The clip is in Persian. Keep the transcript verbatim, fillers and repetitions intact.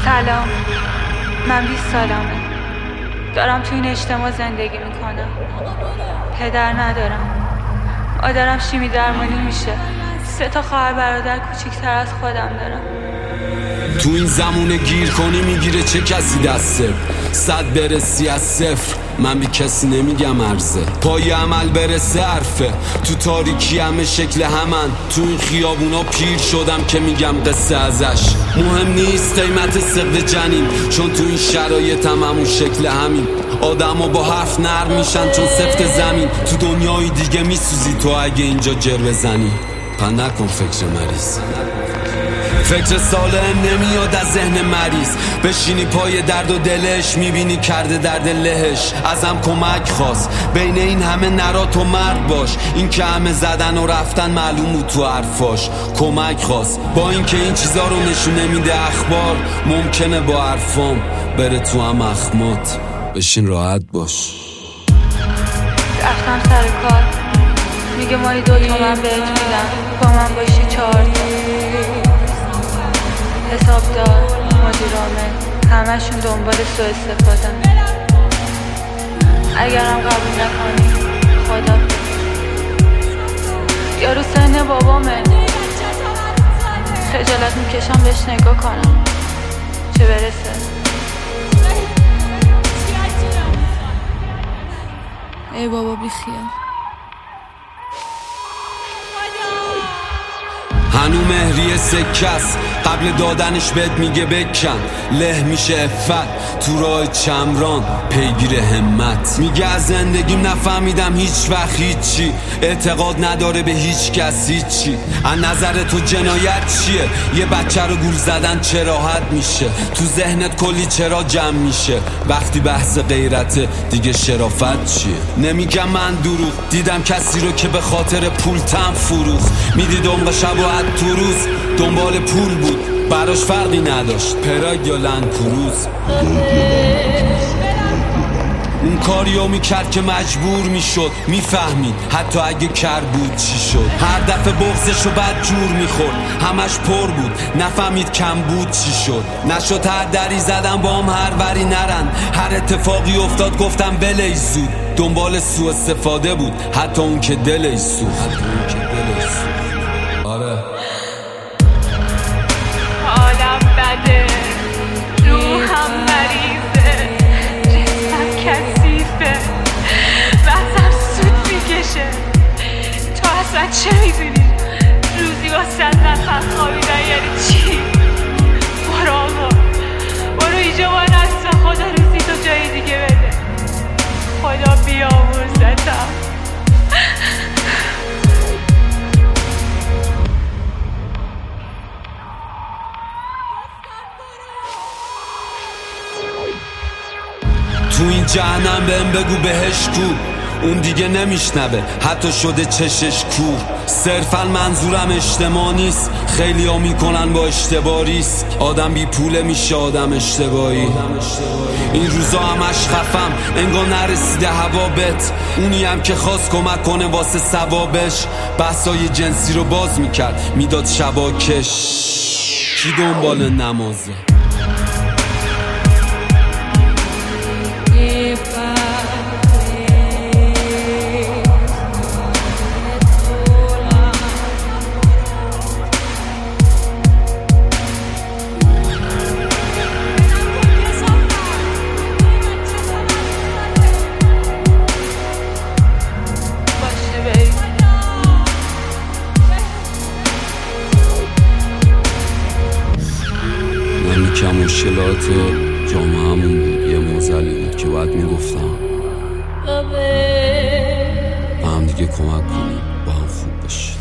سلام، من بیست سالمه. دارم تو این اجتماع زندگی میکنم. پدر ندارم. مادرم شیمی درمانی میشه. سه تا خواهر برادر کوچیک‌تر از خودم دارم. تو این زمونه گیر کنی میگیره چه کسی دسته. صد برسی از صفر، من بی کسی نمیگم عرضه. پای عمل برسه حرفه. تو تاریکی همه شکل همن. تو این خیابونا پیر شدم که میگم قصه ازش. مهم نیست قیمت سقد جنین، چون تو این شرایط هم همون شکل همین. آدم ها با حرف نرم میشن چون سفت زمین. تو دنیای دیگه میسوزی تو اگه اینجا جر بزنی. پا نکن فکر مریض. فکر سالم نمیاد از ذهن مریض. بشینی پای درد و دلش، میبینی کرده درد لهش. ازم کمک خواست بین این همه نرا تو مرد باش. این که همه زدن و رفتن معلوم بود تو حرفاش. کمک خواست با این که این چیزا رو نشون نمیده اخبار. ممکنه با حرفام بره تو هم اخمات. بشین راحت باش. رفتم سر کار، میگه مایی دو تومن بهت میدم با من باشی چهار تا. حسابدار، مدیرعامل، همشون دنبال سوء استفاده‌ن. اگرم قبول نکنی خدا. یارو سن بابامه، خجالت میکشم بهش نگاه کنم چه برسه. ای بابا بی خیال. هنو مهری سکس قبل دادنش بهت میگه بکن. له میشه افت تو راه چمران پیگیر همت. میگه از زندگیم نفهمیدم هیچ وقت هیچی. اعتقاد نداره به هیچ کس هیچی. از نظر تو جنایت چیه؟ یه بچه رو گول زدن چه راحت میشه. تو ذهنت کلی چرا جمع میشه. وقتی بحث غیرته دیگه شرافت چیه؟ نمیگم من دروغ دیدم کسی رو که به خاطر پول تم فروخت. میدید عمق شب و تو روز دنبال پول بود، براش فرقی نداشت پراگ یا لند کروز. اون کاریو میکرد که مجبور میشد. میفهمید حتی اگه کر بود چی شد. هر دفعه بغضشو بد جور میخورد، همش پر بود نفهمید کم بود چی شد. نشد هر دری زدم با هم هر وری نرن. هر اتفاقی افتاد گفتم بلش زود. دنبال سوء استفاده بود حتی اون که دلش سود. آره حالم بده، روحم مریضه، جسمم کثیفه، وزم سود میکشه. تو اصلا چه میدونی روزی با صد نفر خوابیدن یعنی چی؟ برو آقا برو اینجا با نست. خدا روزی تو جای دیگه بده. خدا بیامرزتم. تو این جهنم بهم بگو بهش کو. اون دیگه نمیشنوه حتی شده چشش کور. صرفا منظورم اجتماع نیست. خیلی ها میکنن با اشتباه ریسک. آدم بی پوله میشه آدم اشتباهی. این روزا همش خفم انگار نرسیده هوابت. اونی هم که خواست کمک کنه واسه ثوابش. بحثای جنسی رو باز میکرد میداد شباکش. کی دنبال نمازه؟ که مشکلات جامعه همون بود. یه موزلی بود که باید میگفتم با هم دیگه کمک کنیم با هم خوب بشه.